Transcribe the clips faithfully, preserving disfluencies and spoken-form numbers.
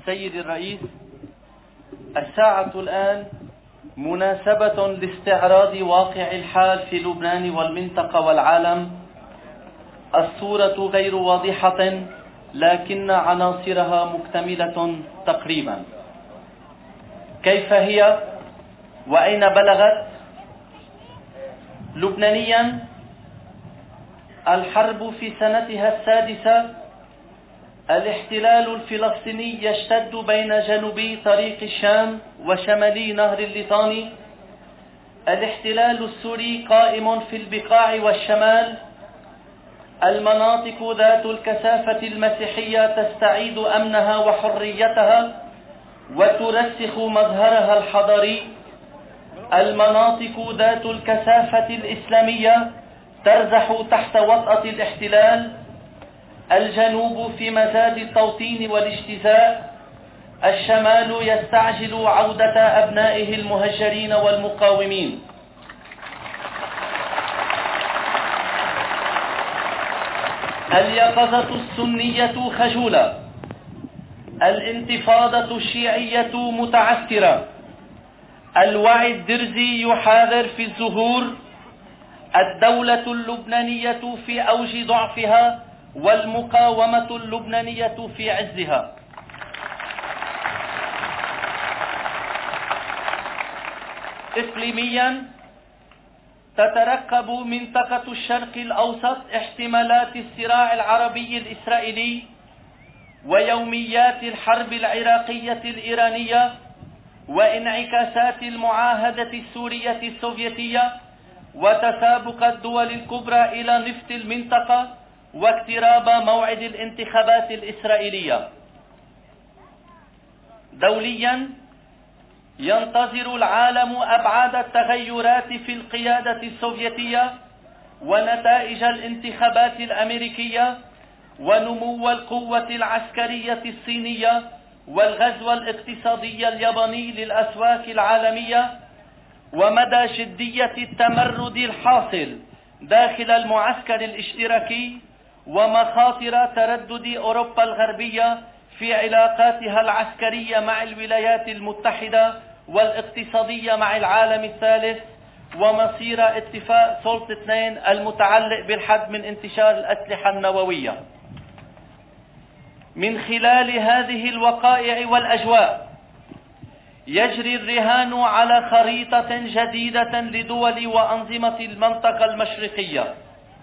سيد الرئيس، الساعة الآن مناسبة لاستعراض واقع الحال في لبنان والمنطقة والعالم. الصورة غير واضحة لكن عناصرها مكتملة تقريبا. كيف هي وأين بلغت؟ لبنانيا، الحرب في سنتها السادسة. الاحتلال الفلسطيني يشتد بين جنوبي طريق الشام وشمالي نهر الليطاني. الاحتلال السوري قائم في البقاع والشمال. المناطق ذات الكثافة المسيحية تستعيد أمنها وحريتها وترسخ مظهرها الحضاري. المناطق ذات الكثافة الإسلامية ترزح تحت وطأة الاحتلال. الجنوب في مزاد التوطين والاجتزاء. الشمال يستعجل عودة أبنائه المهجرين والمقاومين. اليقظة السنية خجولة. الانتفاضة الشيعية متعثرة. الوعي الدرزي يحاذر في الزهور. الدولة اللبنانية في أوج ضعفها والمقاومة اللبنانية في عزها. إقليميا، تترقب منطقة الشرق الأوسط احتمالات الصراع العربي الإسرائيلي ويوميات الحرب العراقية الإيرانية وانعكاسات المعاهدة السورية السوفيتية وتسابق الدول الكبرى إلى نفط المنطقة واقتراب موعد الانتخابات الإسرائيلية. دوليا، ينتظر العالم أبعاد التغيرات في القيادة السوفيتية ونتائج الانتخابات الأمريكية ونمو القوة العسكرية الصينية والغزو الاقتصادي الياباني للأسواق العالمية ومدى جدية التمرد الحاصل داخل المعسكر الاشتراكي ومخاطر تردد أوروبا الغربية في علاقاتها العسكرية مع الولايات المتحدة والاقتصادية مع العالم الثالث ومصير اتفاق سولت اثنين المتعلق بالحد من انتشار الأسلحة النووية. من خلال هذه الوقائع والأجواء يجري الرهان على خريطة جديدة لدول وأنظمة المنطقة المشرقية.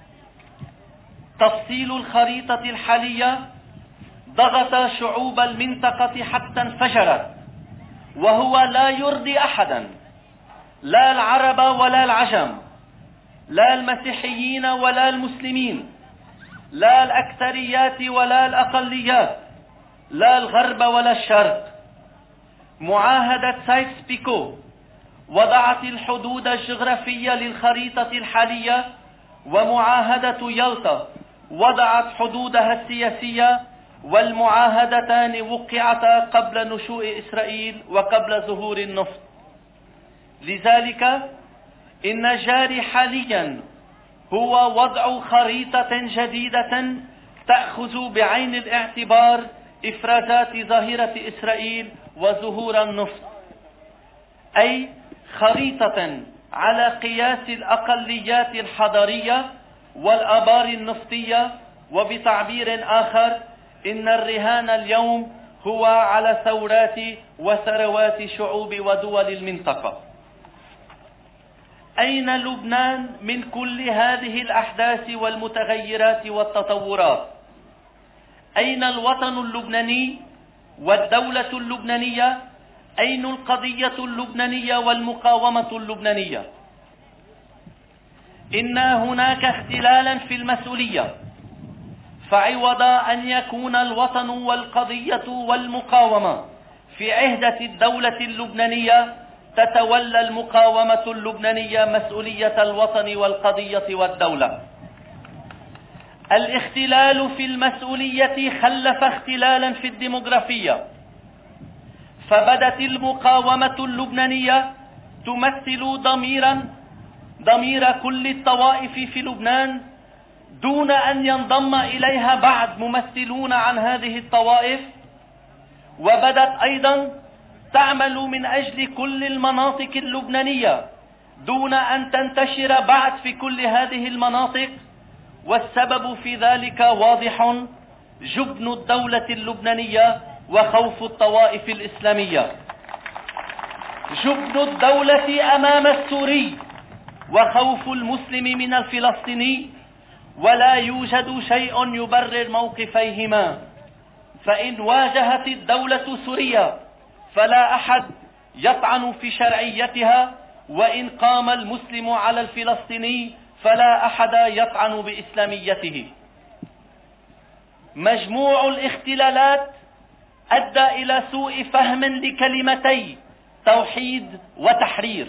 تفصيل الخريطة الحالية ضغط شعوب المنطقة حتى انفجرت، وهو لا يرضي أحدا، لا العرب ولا العجم، لا المسيحيين ولا المسلمين، لا الأكثريات ولا الأقليات، لا الغرب ولا الشرق. معاهدة سايكس بيكو وضعت الحدود الجغرافية للخريطة الحالية، ومعاهدة يالطا وضعت حدودها السياسية، والمعاهدتان وقعتا قبل نشوء إسرائيل وقبل ظهور النفط. لذلك إن الجاري حاليا هو وضع خريطة جديدة تأخذ بعين الاعتبار إفرازات ظاهرة إسرائيل وظهور النفط، أي خريطة على قياس الأقليات الحضارية والآبار النفطية. وبتعبير آخر، إن الرهان اليوم هو على ثورات وثروات شعوب ودول المنطقة. أين لبنان من كل هذه الأحداث والمتغيرات والتطورات؟ أين الوطن اللبناني والدولة اللبنانية؟ أين القضية اللبنانية والمقاومة اللبنانية؟ إن هناك اختلالا في المسؤولية، فعوض أن يكون الوطن والقضية والمقاومة في عهدة الدولة اللبنانية، تتولى المقاومة اللبنانية مسؤولية الوطن والقضية والدولة. الاختلال في المسؤولية خلف اختلالا في الديموغرافية، فبدت المقاومة اللبنانية تمثل ضميرا ضمير كل الطوائف في لبنان دون أن ينضم إليها بعد ممثلون عن هذه الطوائف، وبدت أيضا تعمل من أجل كل المناطق اللبنانية دون أن تنتشر بعد في كل هذه المناطق، والسبب في ذلك واضح: جبن الدولة اللبنانية وخوف الطوائف الإسلامية. جبن الدولة أمام السوري وخوف المسلم من الفلسطيني، ولا يوجد شيء يبرر موقفيهما. فإن واجهت الدولة سوريا فلا أحد يطعن في شرعيتها، وإن قام المسلم على الفلسطيني فلا أحد يطعن بإسلاميته. مجموع الاختلالات أدى إلى سوء فهم لكلمتي توحيد وتحرير.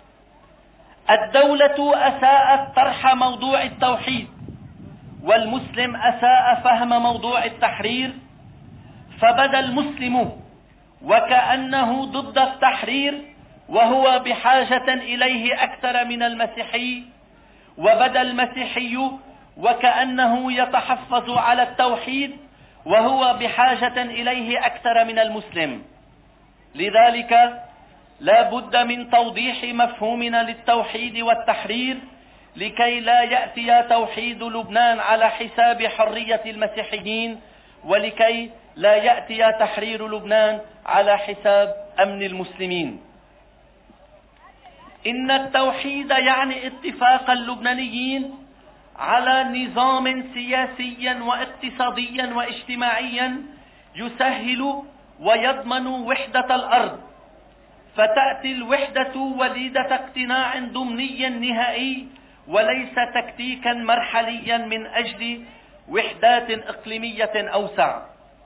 الدولة أساءت طرح موضوع التوحيد، والمسلم أساء فهم موضوع التحرير، فبدا المسلم وكأنه ضد التحرير وهو بحاجة إليه أكثر من المسيحي، وبدا المسيحي وكأنه يتحفظ على التوحيد وهو بحاجة إليه أكثر من المسلم. لذلك لا بد من توضيح مفهومنا للتوحيد والتحرير، لكي لا يأتي توحيد لبنان على حساب حرية المسيحيين، ولكي لا يأتي تحرير لبنان على حساب أمن المسلمين. إن التوحيد يعني اتفاق اللبنانيين على نظام سياسي واقتصادي واجتماعي يسهل ويضمن وحدة الأرض، فتأتي الوحدة وليدة اقتناع ضمني نهائي وليس تكتيكا مرحليا من أجل وحدات إقليمية أوسع.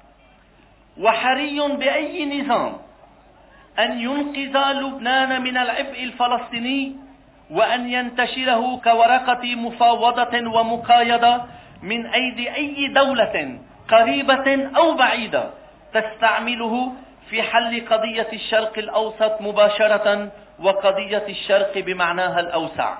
وحري بأي نظام أن ينقذ لبنان من العبء الفلسطيني، وأن ينتشره كورقة مفاوضة ومقايضة من أيدي أي دولة قريبة أو بعيدة تستعمله في حل قضية الشرق الأوسط مباشرة وقضية الشرق بمعناها الأوسع.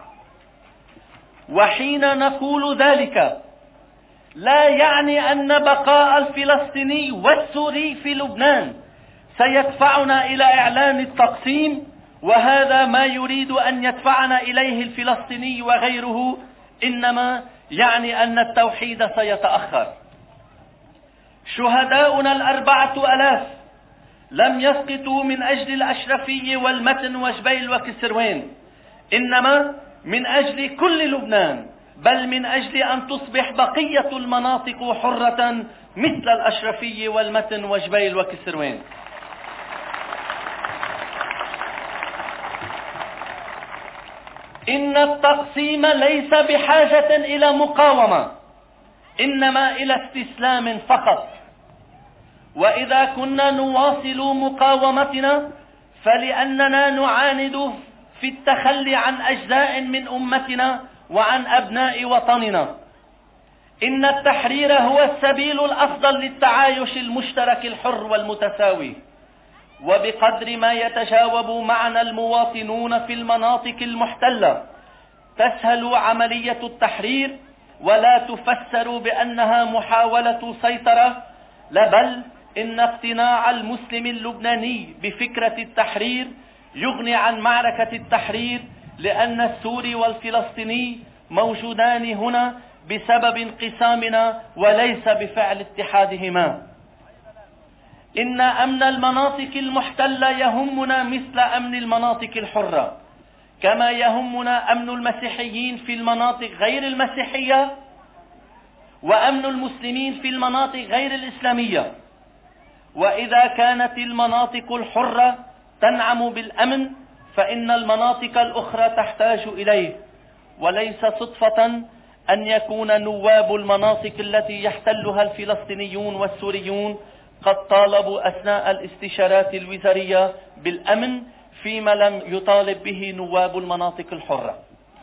وحين نقول ذلك لا يعني أن بقاء الفلسطيني والسوري في لبنان سيدفعنا إلى إعلان التقسيم، وهذا ما يريد أن يدفعنا إليه الفلسطيني وغيره، إنما يعني أن التوحيد سيتأخر. شهداؤنا الأربعة ألاف لم يسقطوا من أجل الأشرفية والمتن وجبيل وكسروين، إنما من أجل كل لبنان، بل من أجل أن تصبح بقية المناطق حرة مثل الأشرفية والمتن وجبيل وكسروين. إن التقسيم ليس بحاجة إلى مقاومة، إنما إلى استسلام فقط. وإذا كنا نواصل مقاومتنا فلأننا نعاند في التخلي عن أجزاء من أمتنا وعن أبناء وطننا. إن التحرير هو السبيل الأفضل للتعايش المشترك الحر والمتساوي. وبقدر ما يتجاوب معنا المواطنون في المناطق المحتلة تسهل عملية التحرير، ولا تفسر بأنها محاولة سيطرة، بل إن اقتناع المسلم اللبناني بفكرة التحرير يغني عن معركة التحرير، لأن السوري والفلسطيني موجودان هنا بسبب انقسامنا وليس بفعل اتحادهما. إن أمن المناطق المحتلة يهمنا مثل أمن المناطق الحرة، كما يهمنا أمن المسيحيين في المناطق غير المسيحية، وأمن المسلمين في المناطق غير الإسلامية. وإذا كانت المناطق الحرة تنعم بالأمن فإن المناطق الأخرى تحتاج إليه. وليس صدفة أن يكون نواب المناطق التي يحتلها الفلسطينيون والسوريون قد طالبوا أثناء الاستشارات الوزارية بالأمن، فيما لم يطالب به نواب المناطق الحرة.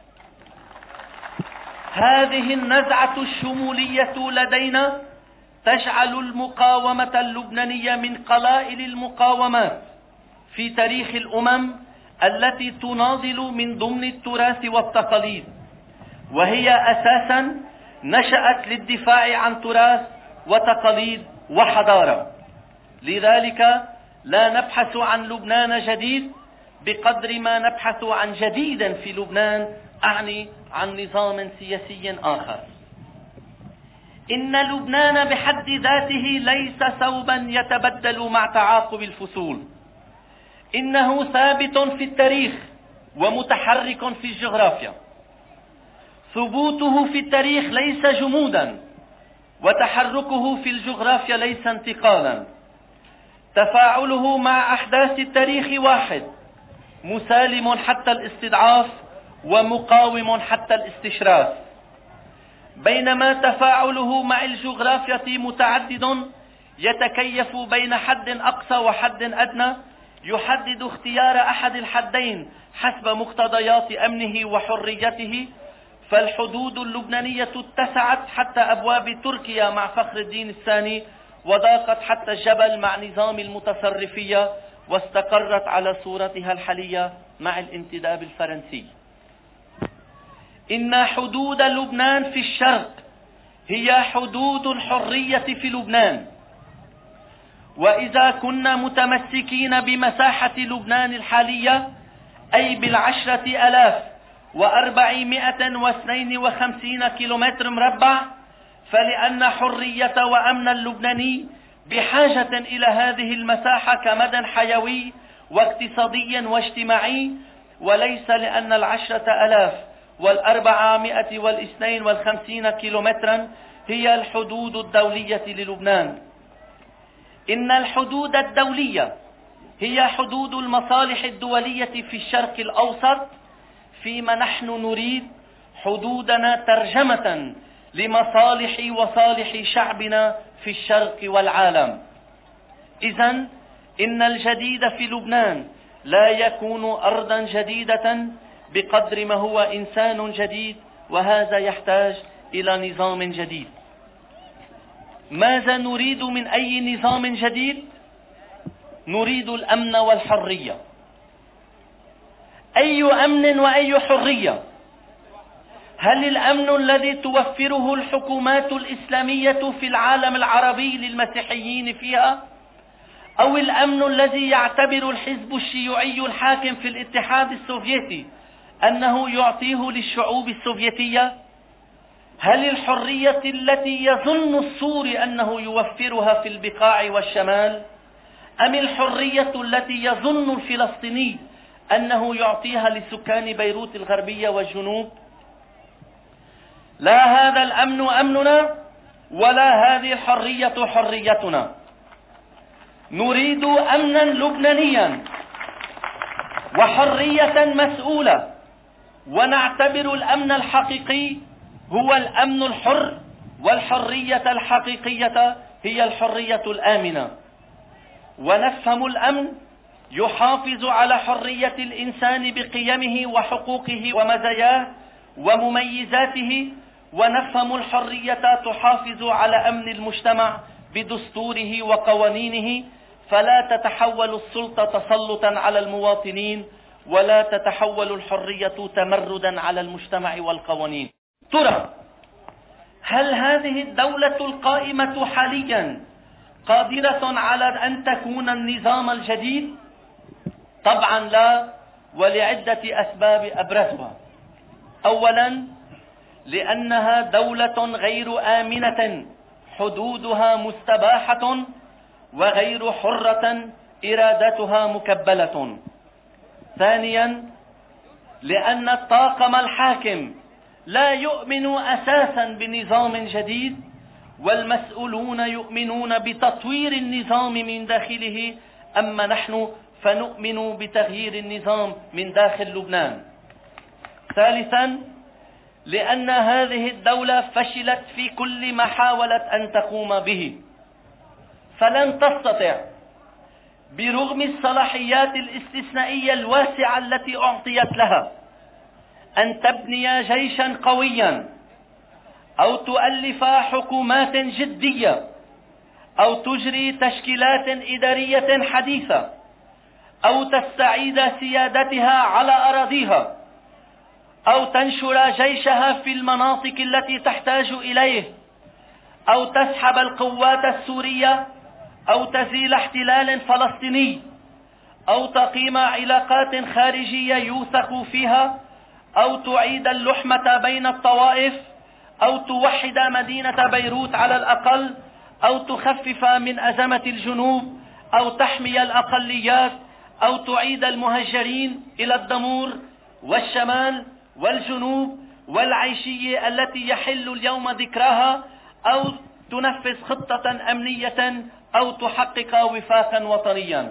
هذه النزعة الشمولية لدينا تجعل المقاومة اللبنانية من قلائل المقاومات في تاريخ الأمم التي تناضل من ضمن التراث والتقاليد، وهي أساسا نشأت للدفاع عن تراث وتقاليد وحضارة. لذلك لا نبحث عن لبنان جديد بقدر ما نبحث عن جديد في لبنان، أعني عن نظام سياسي آخر. إن لبنان بحد ذاته ليس ثوبا يتبدل مع تعاقب الفصول، إنه ثابت في التاريخ ومتحرك في الجغرافيا. ثبوته في التاريخ ليس جمودا، وتحركه في الجغرافيا ليس انتقالا. تفاعله مع أحداث التاريخ واحد، مسالم حتى الاستضعاف ومقاوم حتى الاستشراف، بينما تفاعله مع الجغرافيا متعدد، يتكيف بين حد أقصى وحد أدنى، يحدد اختيار أحد الحدين حسب مقتضيات أمنه وحريته. فالحدود اللبنانية اتسعت حتى أبواب تركيا مع فخر الدين الثاني، وضاقت حتى الجبل مع نظام المتصرفية، واستقرت على صورتها الحالية مع الانتداب الفرنسي. إن حدود لبنان في الشرق هي حدود الحرية في لبنان، وإذا كنا متمسكين بمساحة لبنان الحالية، أي بالعشرة ألاف وأربعمائة واثنين وخمسين كيلومتر مربع، فلأن حرية وأمن اللبناني بحاجة إلى هذه المساحة كمدى حيوي واقتصادي واجتماعي، وليس لأن العشرة ألاف والأربعمائة والاثنين والخمسين كيلومترا هي الحدود الدولية للبنان. إن الحدود الدولية هي حدود المصالح الدولية في الشرق الأوسط، فيما نحن نريد حدودنا ترجمة لمصالح وصالح شعبنا في الشرق والعالم. إذن إن الجديد في لبنان لا يكون أرضا جديدة بقدر ما هو إنسان جديد، وهذا يحتاج إلى نظام جديد. ماذا نريد من أي نظام جديد؟ نريد الأمن والحرية. أي أمن وأي حرية؟ هل الأمن الذي توفره الحكومات الإسلامية في العالم العربي للمسيحيين فيها، أو الأمن الذي يعتبر الحزب الشيوعي الحاكم في الاتحاد السوفيتي أنه يعطيه للشعوب السوفيتية؟ هل الحرية التي يظن السوري أنه يوفرها في البقاع والشمال، أم الحرية التي يظن الفلسطيني أنه يعطيها لسكان بيروت الغربية والجنوب؟ لا هذا الأمن أمننا، ولا هذه الحرية حريتنا. نريد أمنا لبنانيا وحرية مسؤولة، ونعتبر الأمن الحقيقي هو الأمن الحر، والحرية الحقيقية هي الحرية الآمنة. ونفهم الأمن يحافظ على حرية الإنسان بقيمه وحقوقه ومزاياه ومميزاته، ونفهم الحرية تحافظ على أمن المجتمع بدستوره وقوانينه، فلا تتحول السلطة تسلطا على المواطنين، ولا تتحول الحرية تمردا على المجتمع والقوانين. ترى هل هذه الدولة القائمة حاليا قادرة على أن تكون النظام الجديد؟ طبعا لا، ولعدة أسباب أبرزها. أولا، لأنها دولة غير آمنة، حدودها مستباحة وغير حرة، إرادتها مكبلة. ثانيا، لأن الطاقم الحاكم لا يؤمن أساسا بنظام جديد، والمسؤولون يؤمنون بتطوير النظام من داخله، أما نحن فنؤمن بتغيير النظام من داخل لبنان. ثالثا، لأن هذه الدولة فشلت في كل ما حاولت أن تقوم به، فلن تستطيع برغم الصلاحيات الاستثنائية الواسعة التي أعطيت لها أن تبني جيشا قويا، أو تؤلف حكومات جدية، أو تجري تشكيلات إدارية حديثة، أو تستعيد سيادتها على أراضيها، أو تنشر جيشها في المناطق التي تحتاج إليه، أو تسحب القوات السورية أو تزيل احتلال فلسطيني، أو تقيم علاقات خارجية يوثق فيها، أو تعيد اللحمة بين الطوائف، أو توحد مدينة بيروت على الأقل، أو تخفف من أزمة الجنوب، أو تحمي الأقليات، أو تعيد المهجرين إلى الدمور والشمال والجنوب والعيشية التي يحل اليوم ذكراها، أو تنفذ خطة أمنية، أو تحقق وفاقا وطنيا.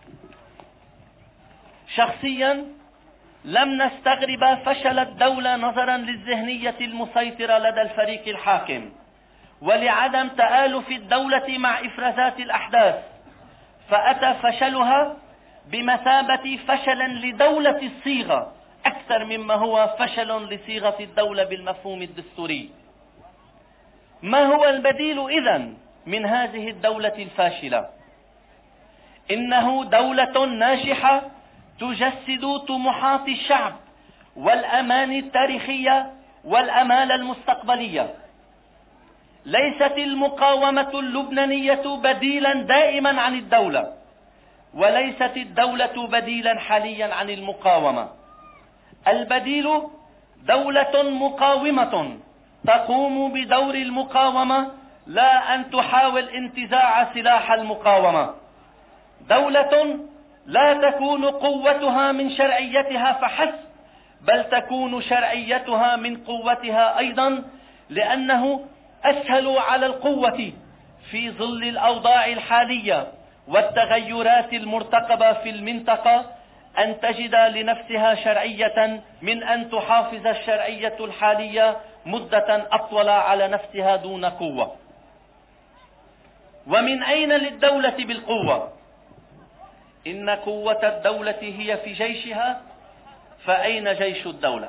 شخصيا لم نستغرب فشل الدولة نظرا للذهنية المسيطرة لدى الفريق الحاكم، ولعدم تآلف الدولة مع إفرازات الأحداث، فأتى فشلها بمثابة فشل لدولة الصيغة أكثر مما هو فشل لصيغة الدولة بالمفهوم الدستوري. ما هو البديل إذن من هذه الدولة الفاشلة؟ إنه دولة ناجحة تجسد طموحات الشعب والأماني التاريخية والأمال المستقبلية. ليست المقاومة اللبنانية بديلا دائما عن الدولة، وليست الدولة بديلا حاليا عن المقاومة. البديل دولة مقاومة تقوم بدور المقاومة، لا أن تحاول انتزاع سلاح المقاومة. دولة لا تكون قوتها من شرعيتها فحسب، بل تكون شرعيتها من قوتها أيضا، لأنه أسهل على القوة في ظل الأوضاع الحالية والتغيرات المرتقبة في المنطقة أن تجد لنفسها شرعية من أن تحافظ الشرعية الحالية مدة أطول على نفسها دون قوة. ومن أين للدولة بالقوة؟ إن قوة الدولة هي في جيشها، فأين جيش الدولة؟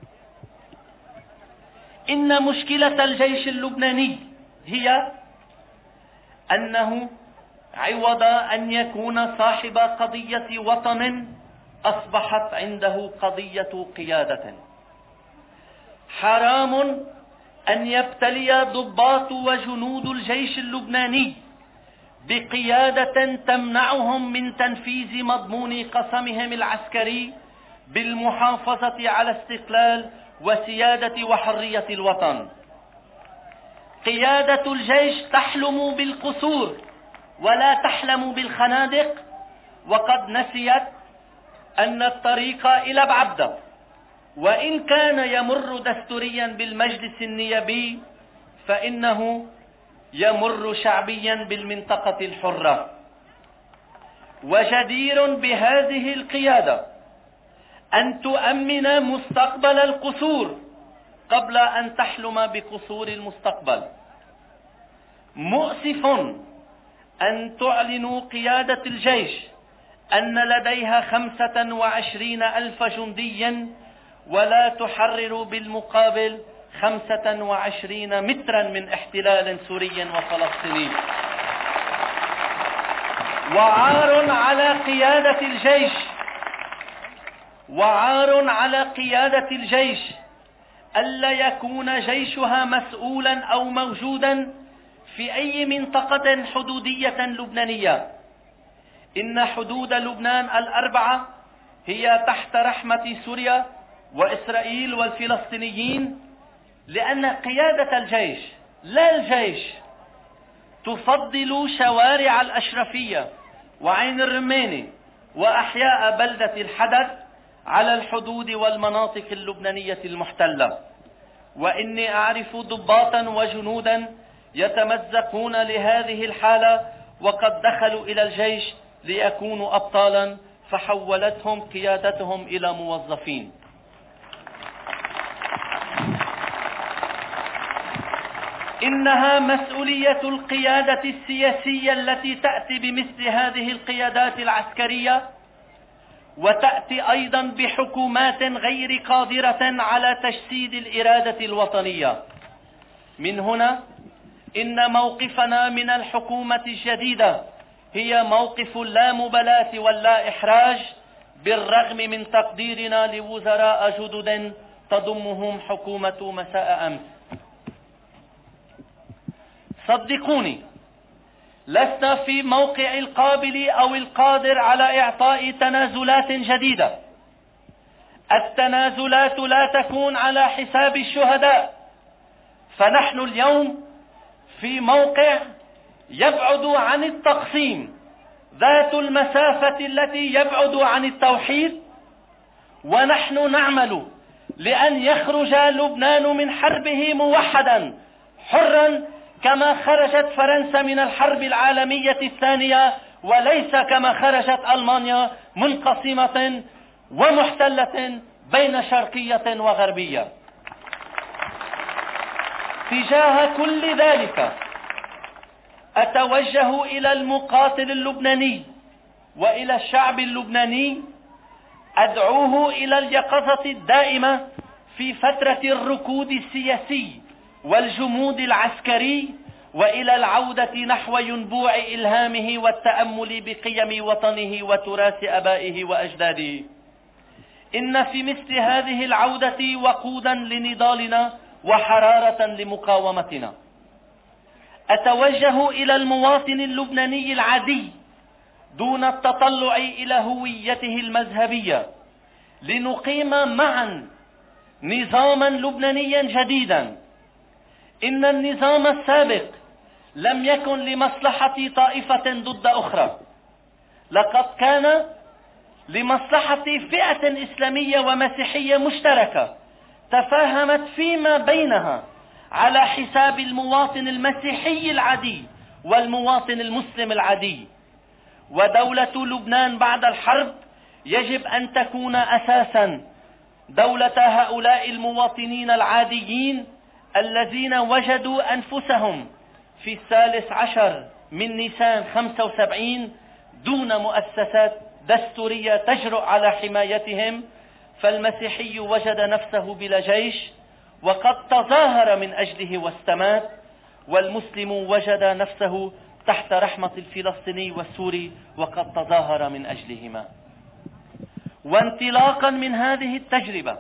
إن مشكلة الجيش اللبناني هي أنه عوض أن يكون صاحب قضية وطن أصبحت عنده قضية قيادة. حرام أن يبتلي ضباط وجنود الجيش اللبناني بقيادة تمنعهم من تنفيذ مضمون قسمهم العسكري بالمحافظة على استقلال وسيادة وحرية الوطن. قيادة الجيش تحلم بالقصور ولا تحلم بالخنادق، وقد نسيت أن الطريق إلى بعبدة وإن كان يمر دستوريا بالمجلس النيابي فإنه يمر شعبيا بالمنطقة الحرة. وجدير بهذه القيادة أن تؤمن مستقبل القصور قبل أن تحلم بقصور المستقبل. مؤسف أن تعلن قيادة الجيش أن لديها خمسة وعشرين ألف جندي ولا تحرر بالمقابل خمسة وعشرين مترا من احتلال سوري وفلسطيني. وعار على قيادة الجيش وعار على قيادة الجيش ألا يكون جيشها مسؤولا أو موجودا في أي منطقة حدودية لبنانية. إن حدود لبنان الأربعة هي تحت رحمة سوريا وإسرائيل والفلسطينيين، لأن قيادة الجيش لا الجيش تفضل شوارع الأشرفية وعين الرماني وأحياء بلدة الحدث على الحدود والمناطق اللبنانية المحتلة. وإني أعرف ضباطا وجنودا يتمزقون لهذه الحالة وقد دخلوا إلى الجيش ليكونوا أبطالا فحولتهم قيادتهم إلى موظفين. إنها مسؤولية القيادة السياسية التي تأتي بمثل هذه القيادات العسكرية، وتأتي أيضا بحكومات غير قادرة على تجسيد الإرادة الوطنية. من هنا إن موقفنا من الحكومة الجديدة هي موقف اللا مبالاة واللا إحراج، بالرغم من تقديرنا لوزراء جدد تضمهم حكومة مساء أمس. صدقوني، لسنا في موقع القابل أو القادر على إعطاء تنازلات جديدة. التنازلات لا تكون على حساب الشهداء، فنحن اليوم في موقع يبعد عن التقسيم، ذات المسافة التي يبعد عن التوحيد، ونحن نعمل لأن يخرج لبنان من حربه موحدا حرا، كما خرجت فرنسا من الحرب العالمية الثانية، وليس كما خرجت ألمانيا منقسمة ومحتلة بين شرقية وغربية. تجاه كل ذلك أتوجه إلى المقاتل اللبناني وإلى الشعب اللبناني، أدعوه إلى اليقظة الدائمة في فترة الركود السياسي والجمود العسكري، وإلى العودة نحو ينبوع إلهامه والتأمل بقيم وطنه وتراث أبائه وأجداده. إن في مثل هذه العودة وقودا لنضالنا وحرارة لمقاومتنا. أتوجه إلى المواطن اللبناني العادي دون التطلع إلى هويته المذهبية، لنقيم معا نظاما لبنانيا جديدا. إن النظام السابق لم يكن لمصلحة طائفة ضد أخرى، لقد كان لمصلحة فئة إسلامية ومسيحية مشتركة تفاهمت فيما بينها على حساب المواطن المسيحي العادي والمواطن المسلم العادي. ودولة لبنان بعد الحرب يجب أن تكون أساسا دولة هؤلاء المواطنين العاديين الذين وجدوا أنفسهم في الثالث عشر من نيسان خمسة وسبعين دون مؤسسات دستورية تجرؤ على حمايتهم. فالمسيحي وجد نفسه بلا جيش وقد تظاهر من أجله واستمات، والمسلم وجد نفسه تحت رحمة الفلسطيني والسوري وقد تظاهر من أجلهما. وانطلاقا من هذه التجربة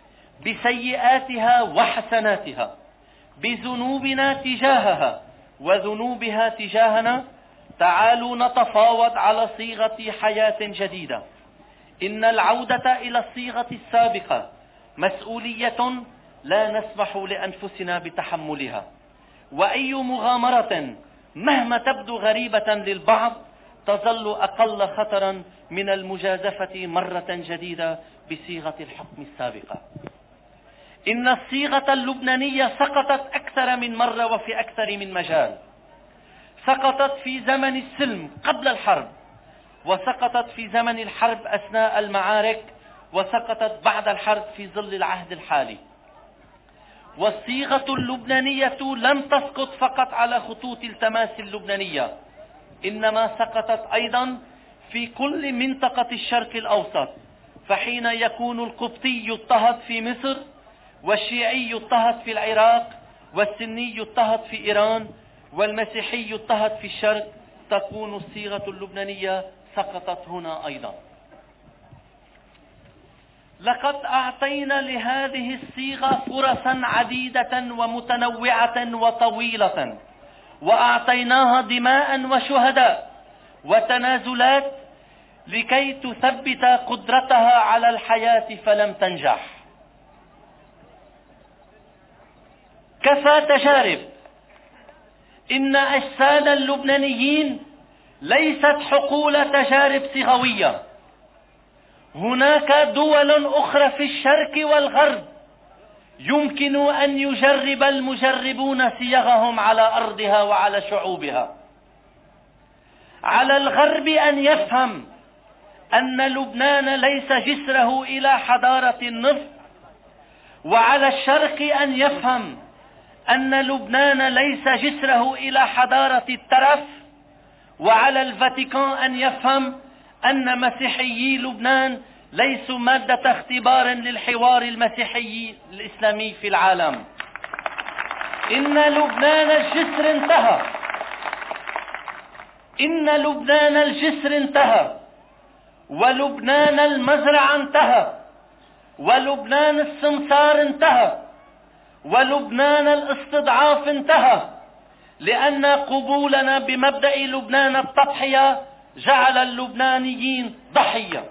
بسيئاتها وحسناتها، بذنوبنا تجاهها وذنوبها تجاهنا، تعالوا نتفاوض على صيغة حياة جديدة. إن العودة إلى الصيغة السابقة مسؤولية لا نسمح لأنفسنا بتحملها، وأي مغامرة مهما تبدو غريبة للبعض تظل أقل خطرا من المجازفة مرة جديدة بصيغة الحكم السابقة. إن الصيغة اللبنانية سقطت أكثر من مرة وفي أكثر من مجال. سقطت في زمن السلم قبل الحرب، وسقطت في زمن الحرب أثناء المعارك، وسقطت بعد الحرب في ظل العهد الحالي. والصيغة اللبنانية لم تسقط فقط على خطوط التماس اللبنانية، إنما سقطت أيضا في كل منطقة الشرق الأوسط. فحين يكون القبطي يضطهد في مصر، والشيعي يضطهد في العراق، والسني يضطهد في إيران، والمسيحي يضطهد في الشرق، تكون الصيغة اللبنانية سقطت هنا أيضا. لقد أعطينا لهذه الصيغة فرصا عديدة ومتنوعة وطويلة، وأعطيناها دماء وشهداء وتنازلات لكي تثبت قدرتها على الحياة، فلم تنجح. كفى تجارب. إن أجساد اللبنانيين ليست حقول تجارب صيغوية. هناك دول أخرى في الشرق والغرب يمكن أن يجرب المجربون صيغهم على أرضها وعلى شعوبها. على الغرب أن يفهم أن لبنان ليس جسره إلى حضارة النفط، وعلى الشرق أن يفهم أن لبنان ليس جسره إلى حضارة الترف، وعلى الفاتيكان أن يفهم أن مسيحيي لبنان ليسوا مادة اختبار للحوار المسيحي الإسلامي في العالم. إن لبنان الجسر انتهى. إن لبنان الجسر انتهى، ولبنان المزرعة انتهى، ولبنان السمسار انتهى، ولبنان الاستضعاف انتهى. لأن قبولنا بمبدأ لبنان التضحية جعل اللبنانيين ضحية.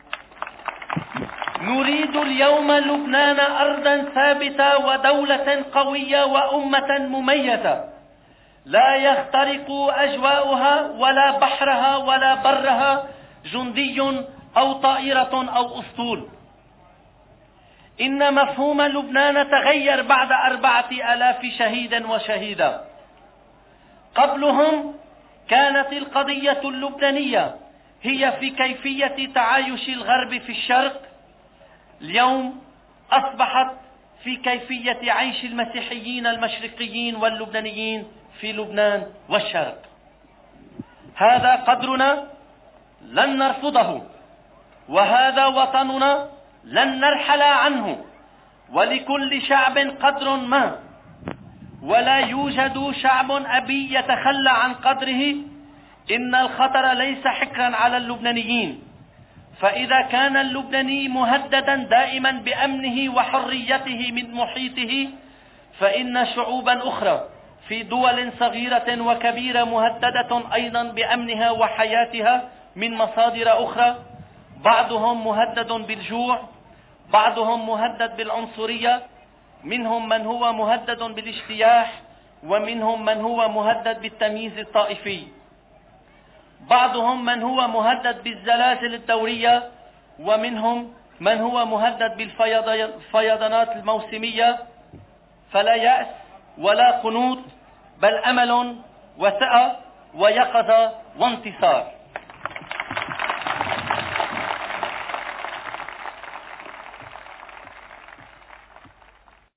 نريد اليوم لبنان أرضا ثابتة ودولة قوية وأمة مميزة لا يخترق أجواؤها ولا بحرها ولا برها جندي أو طائرة أو أسطول. إن مفهوم لبنان تغير بعد أربعة آلاف شهيد وشهيدة. قبلهم كانت القضية اللبنانية هي في كيفية تعايش الغرب في الشرق، اليوم أصبحت في كيفية عيش المسيحيين المشرقيين واللبنانيين في لبنان والشرق. هذا قدرنا لن نرفضه، وهذا وطننا لن نرحل عنه، ولكل شعب قدر ما، ولا يوجد شعب أبي يتخلى عن قدره. إن الخطر ليس حكرا على اللبنانيين، فإذا كان اللبناني مهددا دائما بأمنه وحريته من محيطه، فإن شعوبا أخرى في دول صغيرة وكبيرة مهددة أيضا بأمنها وحياتها من مصادر أخرى. بعضهم مهدد بالجوع، بعضهم مهدد بالعنصرية، منهم من هو مهدد بالاجتياح، ومنهم من هو مهدد بالتمييز الطائفي. بعضهم من هو مهدد بالزلازل الدورية، ومنهم من هو مهدد بالفيضانات الموسمية. فلا يأس ولا قنوط، بل أمل وثقة ويقظة وانتصار.